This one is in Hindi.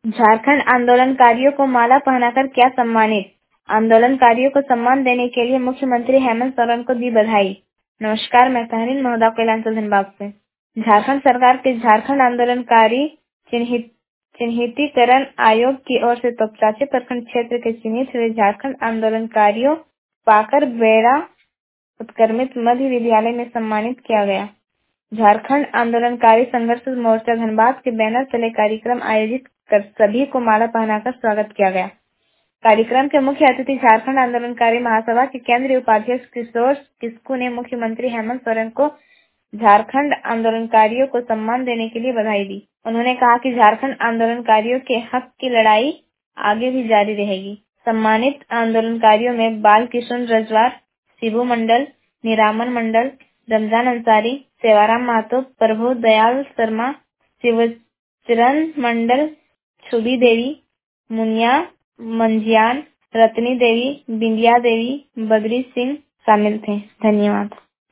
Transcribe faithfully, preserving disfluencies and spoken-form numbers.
झारखंड आंदोलनकारियों को माला पहनाकर किया सम्मानित। आंदोलनकारियों को सम्मान देने के लिए मुख्यमंत्री हेमंत सोरेन को दी बधाई। नमस्कार, मैं तहरीन महोदा कैलांचल धनबाद से। झारखंड सरकार के झारखंड आंदोलनकारी चिन्हित चिन्हितीकरण आयोग की ओर से तोपचांची प्रखंड क्षेत्र के चिन्हित हुए झारखंड आंदोलनकारियों पाकर बेड़ा उत्क्रमित मध्य विद्यालय में सम्मानित किया गया। झारखंड आंदोलनकारी संघर्ष मोर्चा धनबाद के बैनर तले कार्यक्रम आयोजित कर सभी को माला पहनाकर स्वागत किया गया। कार्यक्रम के मुख्य अतिथि झारखंड आंदोलनकारी महासभा के केंद्रीय उपाध्यक्ष किशोर किस्कू ने मुख्यमंत्री हेमंत सोरेन को झारखंड आंदोलनकारियों को सम्मान देने के लिए बधाई दी। उन्होंने कहा कि झारखंड आंदोलनकारियों के हक की लड़ाई आगे भी जारी रहेगी। सम्मानित आंदोलनकारियों में बाल किशोर रजवार, शिबू मंडल, निरामन मंडल, रमजान अंसारी, सेवाराम महतो, प्रभु दयाल शर्मा, शिवचरण मंडल, छुबी देवी, मुनिया मंजियान, रत्नी देवी, बिंदिया देवी, बद्री सिंह शामिल थे। धन्यवाद।